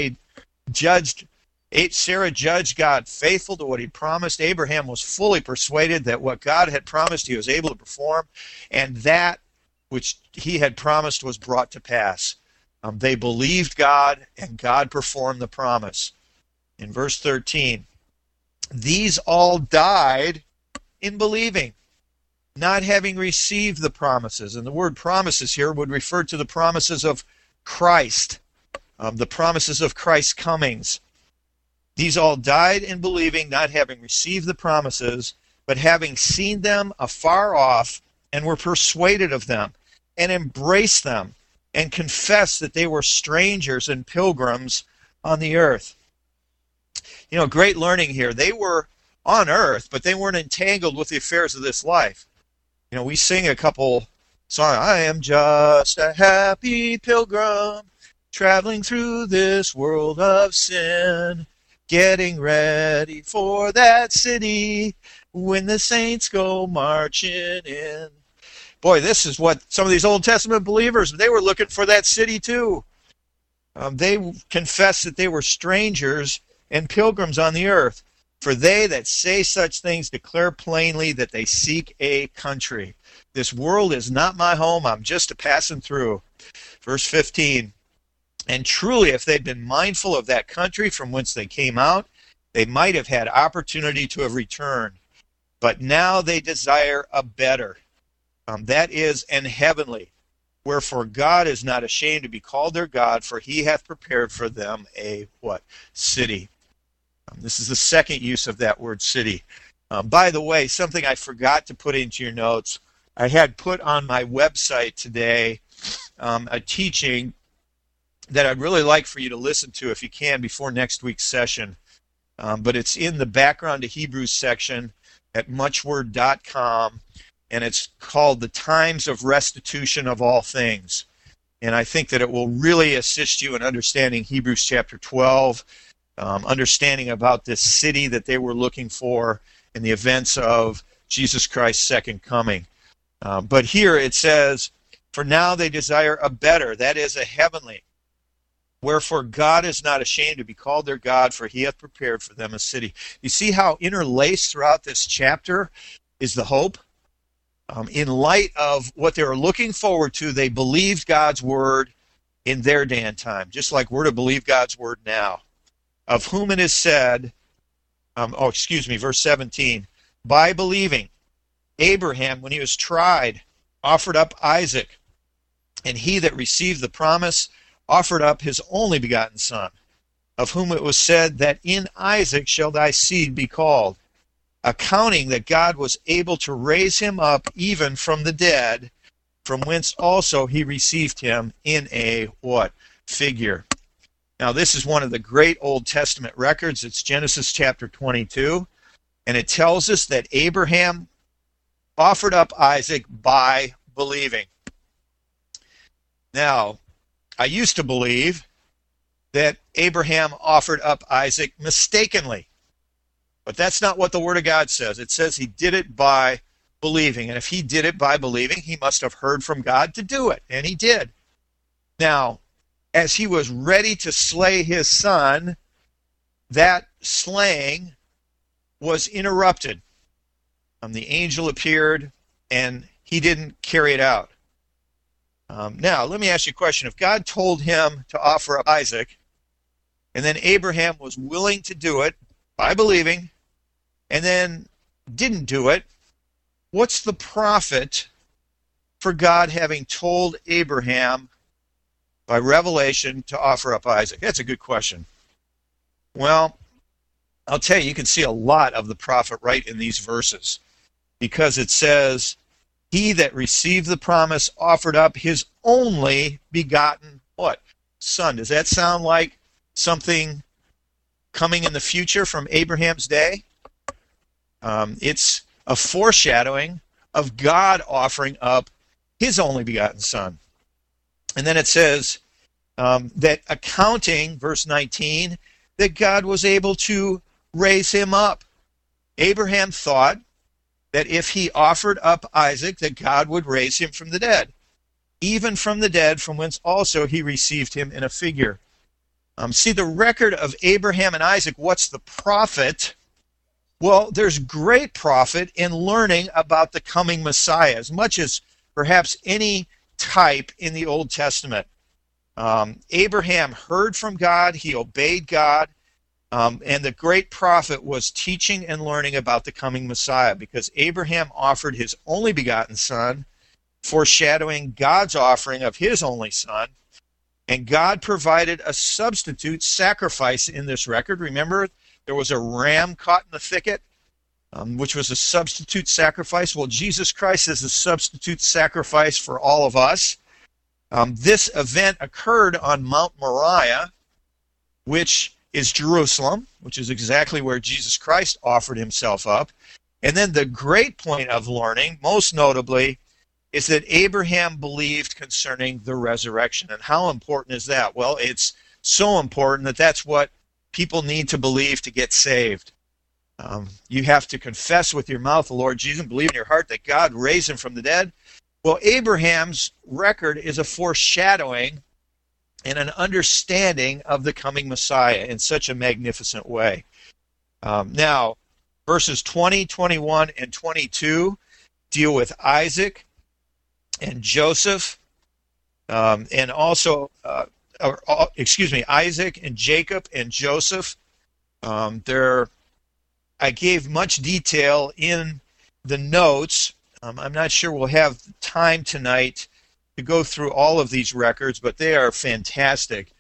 Sarah judged God faithful to what he promised. Abraham was fully persuaded that what God had promised he was able to perform, and that which he had promised was brought to pass. They believed God, and God performed the promise. In verse 13, these all died in believing, not having received the promises. And the word promises here would refer to the promises of Christ, the promises of Christ's comings. These all died in believing, not having received the promises, but having seen them afar off, and were persuaded of them, and embraced them, and confessed that they were strangers and pilgrims on the earth. Great learning here. They were on earth, but they weren't entangled with the affairs of this life. We sing a couple songs. I am just a happy pilgrim, traveling through this world of sin, getting ready for that city when the saints go marching in. Boy, this is what some of these Old Testament believers, they were looking for that city too. They confessed that they were strangers and pilgrims on the earth. For they that say such things declare plainly that they seek a country. This world is not my home. I'm just a passing through. Verse 15. And truly, if they'd been mindful of that country from whence they came out, they might have had opportunity to have returned. But now they desire a better. That is, an heavenly. Wherefore God is not ashamed to be called their God, for he hath prepared for them a what? City. This is the second use of that word city. By the way, something I forgot to put into your notes. I had put on my website today a teaching that I'd really like for you to listen to if you can before next week's session. But it's in the Background to Hebrews section at muchword.com, and it's called The Times of Restitution of All Things. And I think that it will really assist you in understanding Hebrews chapter 12, understanding about this city that they were looking for in the events of Jesus Christ's second coming. But here it says, for now they desire a better, that is, a heavenly. Wherefore God is not ashamed to be called their God, for he hath prepared for them a city. You see how interlaced throughout this chapter is the hope? In light of what they were looking forward to, they believed God's word in their day and time, just like we're to believe God's word now. Of whom it is said, verse 17, by believing, Abraham, when he was tried, offered up Isaac, and he that received the promise offered up his only begotten son, of whom it was said that in Isaac shall thy seed be called, accounting that God was able to raise him up even from the dead, from whence also he received him in a what? Figure. Now this is one of the great Old Testament records. It's Genesis chapter 22, and it tells us that Abraham offered up Isaac by believing. Now, I used to believe that Abraham offered up Isaac mistakenly. But that's not what the Word of God says. It says he did it by believing. And if he did it by believing, he must have heard from God to do it. And he did. Now, as he was ready to slay his son, that slaying was interrupted. The angel appeared, and he didn't carry it out. Now, let me ask you a question. If God told him to offer up Isaac, and then Abraham was willing to do it by believing, and then didn't do it, what's the profit for God having told Abraham by revelation to offer up Isaac? That's a good question. Well, I'll tell you can see a lot of the profit right in these verses, because it says, he that received the promise offered up his only begotten what? Son. Does that sound like something coming in the future from Abraham's day? It's a foreshadowing of God offering up his only begotten son. And then it says that accounting, verse 19, that God was able to raise him up. Abraham thought that if he offered up Isaac, that God would raise him from the dead. even from the dead, from whence also he received him in a figure. See, the record of Abraham and Isaac, what's the profit? Well, there's great profit in learning about the coming Messiah, as much as perhaps any type in the Old Testament. Abraham heard from God, he obeyed God, and the great profit was teaching and learning about the coming Messiah, because Abraham offered his only begotten son, foreshadowing God's offering of his only son, and God provided a substitute sacrifice in this record. Remember, there was a ram caught in the thicket, which was a substitute sacrifice. Well, Jesus Christ is a substitute sacrifice for all of us. This event occurred on Mount Moriah, which is Jerusalem, which is exactly where Jesus Christ offered himself up. And then the great point of learning, most notably, is that Abraham believed concerning the resurrection. And how important is that? Well, it's so important that that's what people need to believe to get saved. You have to confess with your mouth the Lord Jesus and believe in your heart that God raised him from the dead. Well, Abraham's record is a foreshadowing and an understanding of the coming Messiah in such a magnificent way. Now, verses 20, 21, and 22 deal with Isaac and Joseph, and also, Isaac and Jacob and Joseph. I gave much detail in the notes. I'm not sure we'll have time tonight to go through all of these records, but they are fantastic.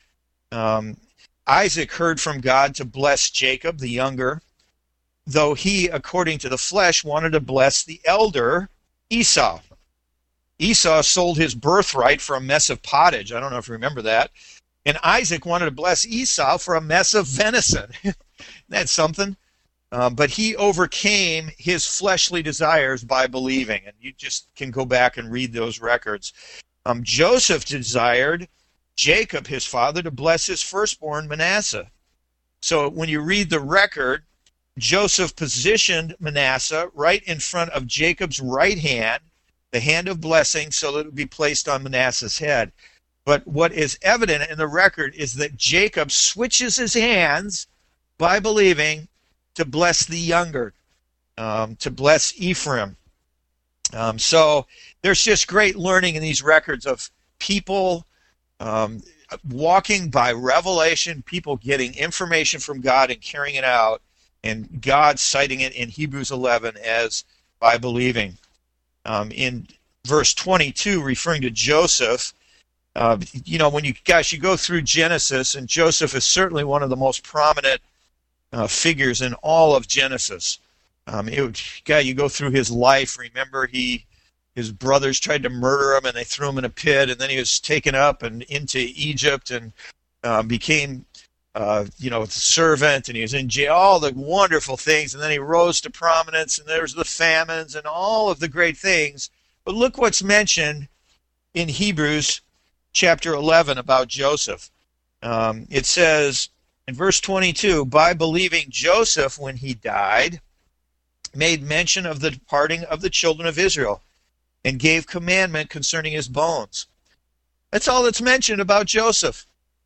Isaac heard from God to bless Jacob, the younger, though he, according to the flesh, wanted to bless the elder, Esau. Esau sold his birthright for a mess of pottage. I don't know if you remember that. And Isaac wanted to bless Esau for a mess of venison. That's something. But he overcame his fleshly desires by believing. And you just can go back and read those records. Joseph desired Jacob, his father, to bless his firstborn Manasseh. So when you read the record, Joseph positioned Manasseh right in front of Jacob's right hand, the hand of blessing, so that it would be placed on Manasseh's head. But what is evident in the record is that Jacob switches his hands by believing to bless the younger, to bless Ephraim. So there's just great learning in these records of people walking by revelation, people getting information from God and carrying it out, and God citing it in Hebrews 11 as by believing. In verse 22, referring to Joseph, when you go through Genesis, and Joseph is certainly one of the most prominent figures in all of Genesis. You go through his life. Remember, his brothers tried to murder him, and they threw him in a pit, and then he was taken up and into Egypt and became a servant, and he was in jail, all the wonderful things, and then he rose to prominence, and there was the famines and all of the great things. But look what's mentioned in Hebrews chapter 11 about Joseph. It says in verse 22, by believing Joseph, when he died, made mention of the departing of the children of Israel, and gave commandment concerning his bones. That's all that's mentioned about Joseph.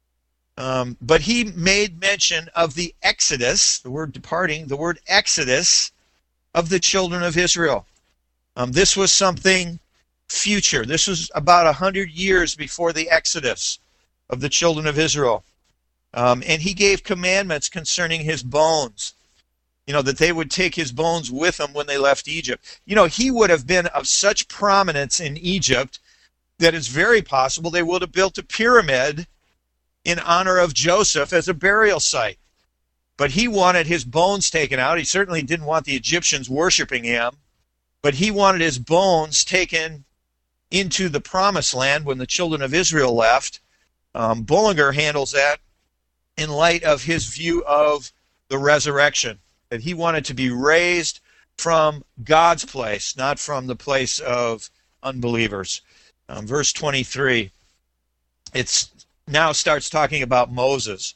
But he made mention of the exodus, the word departing, the word exodus of the children of Israel. This was something future. This was about 100 years before the exodus of the children of Israel. And he gave commandments concerning his bones, that they would take his bones with them when they left Egypt. He would have been of such prominence in Egypt that it's very possible they would have built a pyramid in honor of Joseph as a burial site. But he wanted his bones taken out. He certainly didn't want the Egyptians worshiping him, but he wanted his bones taken into the promised land when the children of Israel left. Bullinger handles that in light of his view of the resurrection, that he wanted to be raised from God's place, not from the place of unbelievers. Verse 23, it now starts talking about Moses.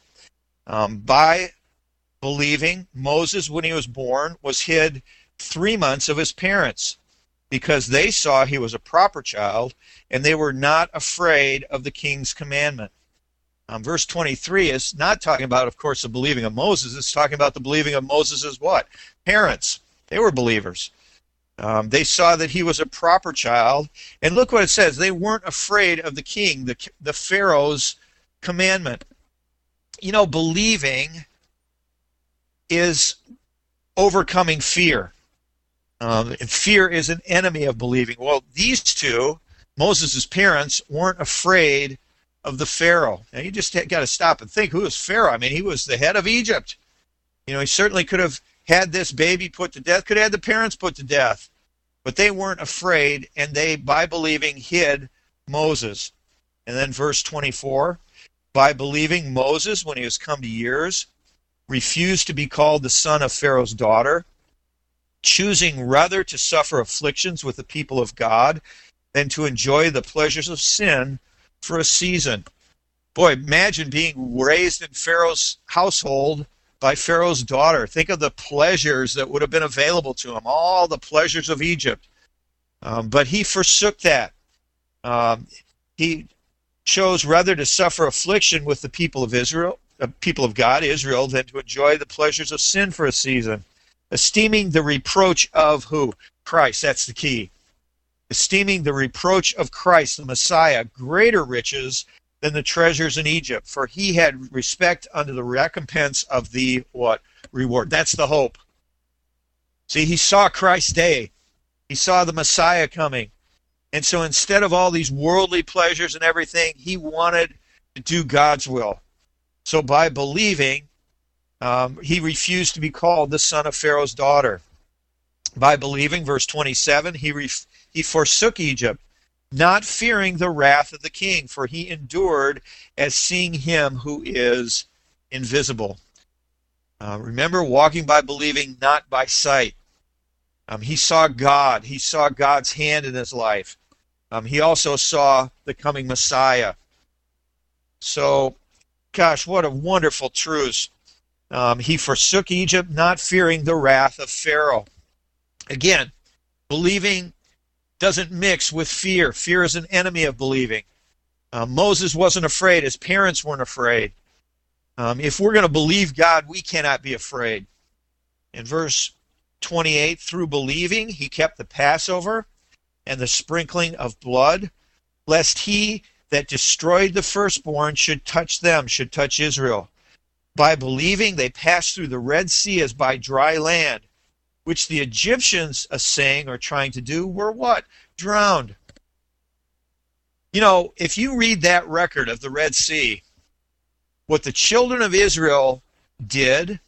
By believing, Moses, when he was born, was hid 3 months of his parents, because they saw he was a proper child, and they were not afraid of the king's commandment. Verse 23 is not talking about, of course, the believing of Moses. It's talking about the believing of Moses' what? Parents. They were believers. They saw that he was a proper child. And look what it says. They weren't afraid of the king, the Pharaoh's commandment. You know, believing is overcoming fear. And fear is an enemy of believing. Well, these two, Moses' parents, weren't afraid of the Pharaoh. Now, you just got to stop and think, who was Pharaoh? I mean, he was the head of Egypt. You know, he certainly could have had this baby put to death, could have had the parents put to death. But they weren't afraid, and they, by believing, hid Moses. And then verse 24, by believing Moses, when he was come to years, refused to be called the son of Pharaoh's daughter, choosing rather to suffer afflictions with the people of God than to enjoy the pleasures of sin for a season. Boy, imagine being raised in Pharaoh's household by Pharaoh's daughter. Think of the pleasures that would have been available to him, all the pleasures of Egypt. But he forsook that. He chose rather to suffer affliction with the people of Israel, people of God, Israel, than to enjoy the pleasures of sin for a season, esteeming the reproach of who? Christ. That's the key. Esteeming the reproach of Christ, the Messiah, greater riches than the treasures in Egypt, for he had respect unto the recompense of the what? Reward. That's the hope. See, he saw Christ's day. He saw the Messiah coming. And so instead of all these worldly pleasures and everything, he wanted to do God's will. So by believing, he refused to be called the son of Pharaoh's daughter. By believing, verse 27, he forsook Egypt, not fearing the wrath of the king, for he endured as seeing him who is invisible. Remember, walking by believing, not by sight. He saw God. He saw God's hand in his life. He also saw the coming Messiah. So, gosh, what a wonderful truth. He forsook Egypt, not fearing the wrath of Pharaoh. Again, believing doesn't mix with fear. Fear is an enemy of believing. Moses wasn't afraid. His parents weren't afraid. If we're going to believe God, we cannot be afraid. In verse 28, through believing, he kept the Passover and the sprinkling of blood, lest he that destroyed the firstborn should touch them, should touch Israel. By believing, they passed through the Red Sea as by dry land, which the Egyptians, saying or trying to do, were what? Drowned. You know, if you read that record of the Red Sea, what the children of Israel did,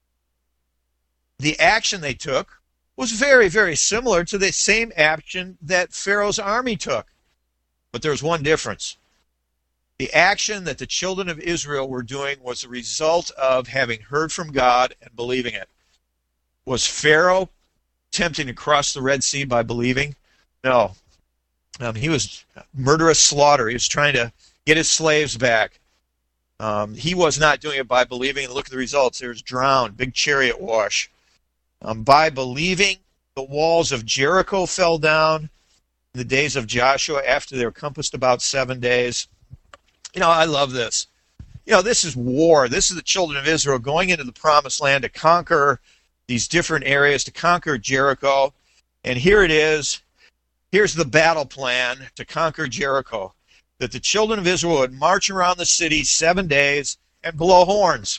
the action they took, was very, very similar to the same action that Pharaoh's army took. But there's one difference. The action that the children of Israel were doing was a result of having heard from God and believing it. Was Pharaoh attempting to cross the Red Sea by believing? No. He was murderous slaughter. He was trying to get his slaves back. He was not doing it by believing. Look at the results. There's drowned, big chariot wash. By believing, the walls of Jericho fell down in the days of Joshua after they were compassed about 7 days. You know, I love this. You know, this is war. This is the children of Israel going into the promised land to conquer these different areas, to conquer Jericho. And here it is. Here's the battle plan to conquer Jericho. That the children of Israel would march around the city 7 days and blow horns.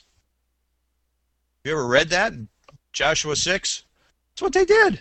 You ever read that in Joshua 6? That's what they did.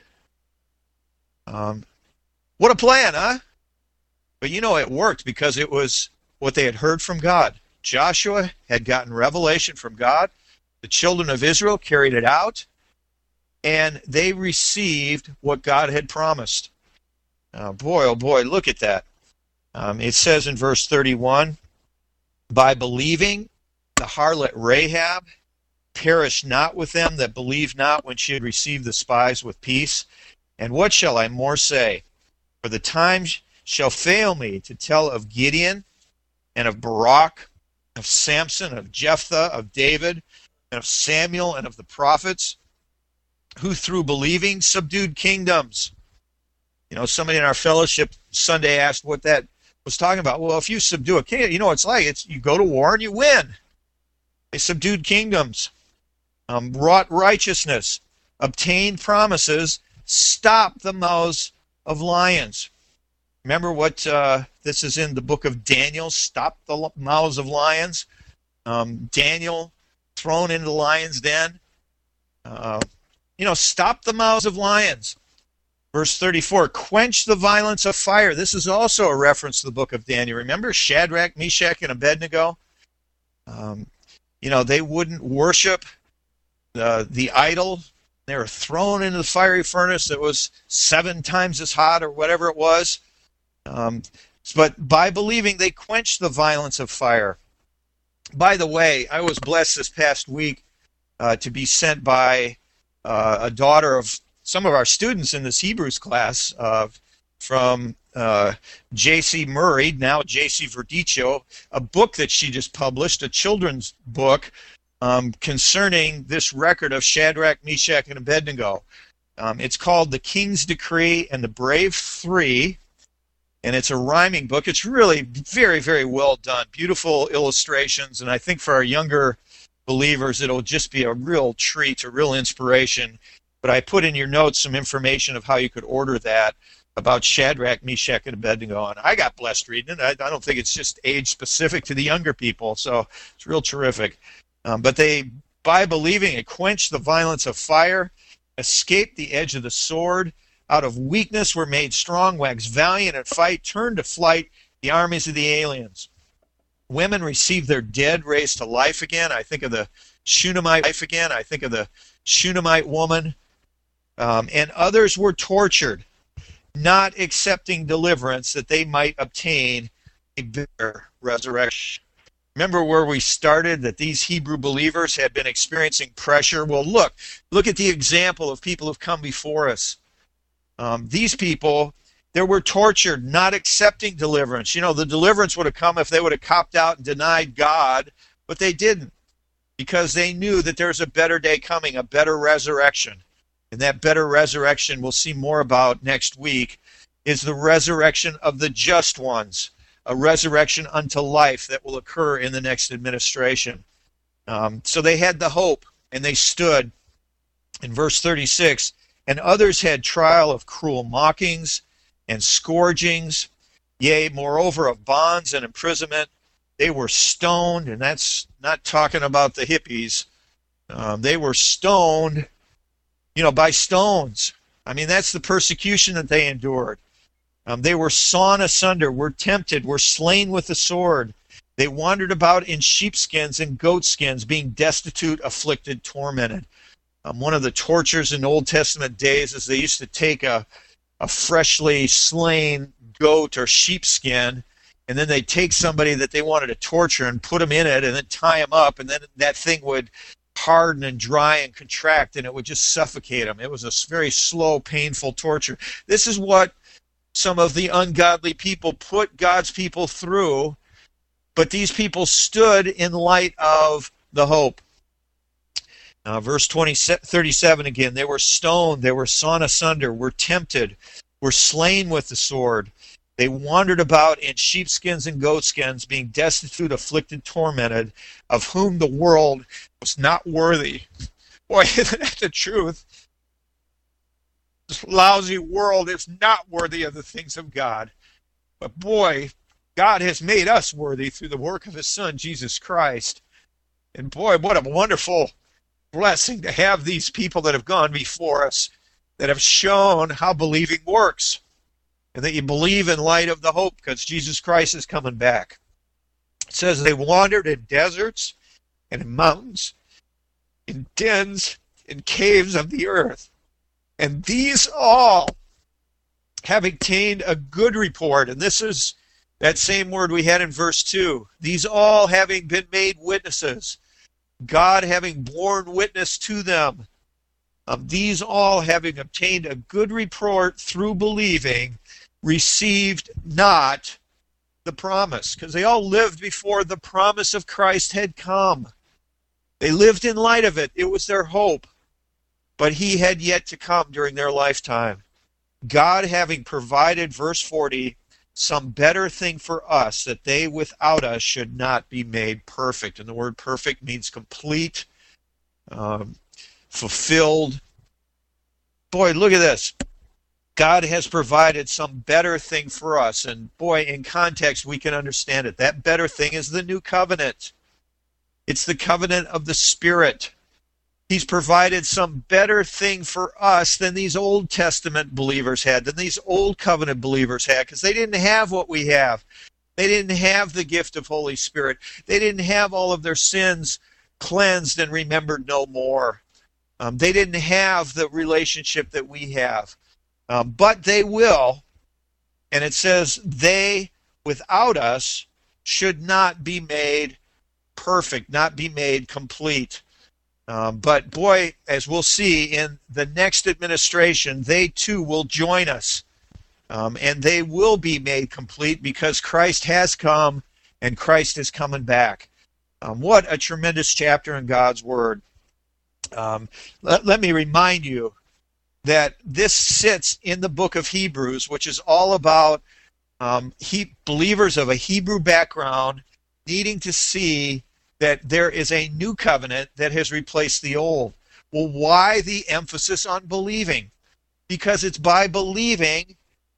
What a plan, huh? But you know, it worked because it was what they had heard from God. Joshua had gotten revelation from God. The children of Israel carried it out. And they received what God had promised. Boy, oh boy, look at that. It says in verse 31, by believing, the harlot Rahab perished not with them that believed not when she had received the spies with peace. And what shall I more say? For the time shall fail me to tell of Gideon and of Barak, of Samson, of Jephthah, of David, and of Samuel, and of the prophets, who through believing subdued kingdoms. Somebody in our fellowship Sunday asked what that was talking about. Well, if you subdue a kingdom, it's like you go to war and you win. They subdued kingdoms, wrought righteousness, obtained promises, stopped the mouths of lions. Remember what this is in the book of Daniel, stop the mouths of lions. Daniel thrown into the lion's den. Stop the mouths of lions. Verse 34, quench the violence of fire. This is also a reference to the book of Daniel. Remember Shadrach, Meshach, and Abednego? They wouldn't worship the idol. They were thrown into the fiery furnace that was 7 times as hot or whatever it was. But by believing, they quenched the violence of fire. By the way, I was blessed this past week to be sent by a daughter of some of our students in this Hebrews class from J.C. Murray, now J.C. Verdicchio, a book that she just published, a children's book concerning this record of Shadrach, Meshach, and Abednego. It's called The King's Decree and the Brave Three, and it's a rhyming book. It's really very, very well done, beautiful illustrations, and I think for our younger believers it'll just be a real treat, a real inspiration. But I put in your notes some information of how you could order that about Shadrach, Meshach, and Abednego, and I got blessed reading it. I don't think it's just age-specific to the younger people, so it's real terrific. But they, by believing, it quenched the violence of fire, escaped the edge of the sword, out of weakness were made strong, waxed valiant at fight, turned to flight the armies of the aliens. Women received their dead raised to life again. I think of the Shunammite woman. And others were tortured, not accepting deliverance that they might obtain a better resurrection. Remember where we started, that these Hebrew believers had been experiencing pressure? Well, look at the example of people who've come before us. These people, they were tortured, not accepting deliverance. The deliverance would have come if they would have copped out and denied God, but they didn't, because they knew that there's a better day coming, a better resurrection. And that better resurrection we'll see more about next week is the resurrection of the just ones, a resurrection unto life that will occur in the next administration. So they had the hope, and they stood. In verse 36, and others had trial of cruel mockings and scourgings, yea, moreover of bonds and imprisonment. They were stoned, and that's not talking about the hippies. They were stoned, by stones. That's the persecution that they endured. They were sawn asunder, were tempted, were slain with the sword. They wandered about in sheepskins and goatskins, being destitute, afflicted, tormented. One of the tortures in Old Testament days is they used to take a freshly slain goat or sheepskin, and then they'd take somebody that they wanted to torture and put them in it and then tie them up, and then that thing would harden and dry and contract, and it would just suffocate them. It was a very slow, painful torture. This is what some of the ungodly people put God's people through, but these people stood in light of the hope. Verse 37 again, they were stoned, they were sawn asunder, were tempted, were slain with the sword. They wandered about in sheepskins and goatskins, being destitute, afflicted, tormented, of whom the world was not worthy. Boy, isn't that the truth? This lousy world is not worthy of the things of God. But boy, God has made us worthy through the work of His Son, Jesus Christ. And boy, what a wonderful blessing to have these people that have gone before us, that have shown how believing works, and that you believe in light of the hope, because Jesus Christ is coming back. It says they wandered in deserts and in mountains, in dens, in caves of the earth. And these all have obtained a good report. And this is that same word we had in verse 2. These all having been made witnesses, God having borne witness to them. These all having obtained a good report through believing, received not the promise. Because they all lived before the promise of Christ had come. They lived in light of it. It was their hope. But He had yet to come during their lifetime. God having provided, verse 40, some better thing for us, that they without us should not be made perfect. And the word perfect means complete, fulfilled. Boy, look at this. God has provided some better thing for us. And boy, in context, we can understand it. That better thing is the new covenant. It's the covenant of the Spirit. He's provided some better thing for us than these Old Testament believers had, than these Old Covenant believers had, because they didn't have what we have. They didn't have the gift of Holy Spirit. They didn't have all of their sins cleansed and remembered no more. They didn't have the relationship that we have. But they will, and it says, they without us should not be made perfect, not be made complete. But boy, as we'll see in the next administration, they too will join us. And they will be made complete because Christ has come and Christ is coming back. What a tremendous chapter in God's Word. Let me remind you that this sits in the book of Hebrews, which is all about believers of a Hebrew background needing to see that there is a new covenant that has replaced the old. Well, why the emphasis on believing? Because it's by believing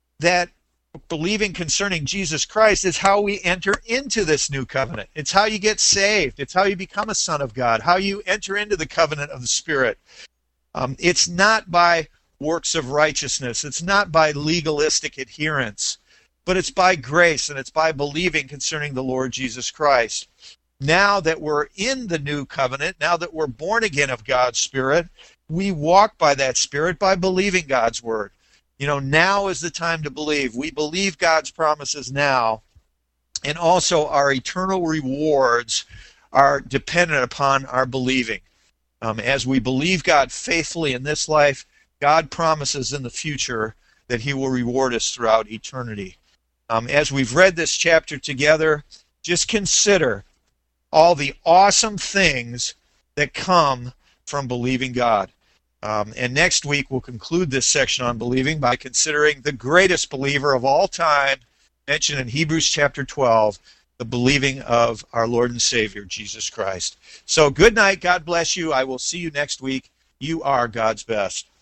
concerning Jesus Christ is how we enter into this new covenant. It's how you get saved. It's how you become a son of God, how you enter into the covenant of the Spirit. It's not by works of righteousness. It's not by legalistic adherence, but it's by grace, and it's by believing concerning the Lord Jesus Christ. Now that we're in the new covenant, now that we're born again of God's Spirit, we walk by that Spirit by believing God's Word. Now is the time to believe. We believe God's promises now, and also our eternal rewards are dependent upon our believing. As we believe God faithfully in this life, God promises in the future that He will reward us throughout eternity. As we've read this chapter together, just consider all the awesome things that come from believing God. And next week we'll conclude this section on believing by considering the greatest believer of all time, mentioned in Hebrews chapter 12, the believing of our Lord and Savior, Jesus Christ. So good night. God bless you. I will see you next week. You are God's best.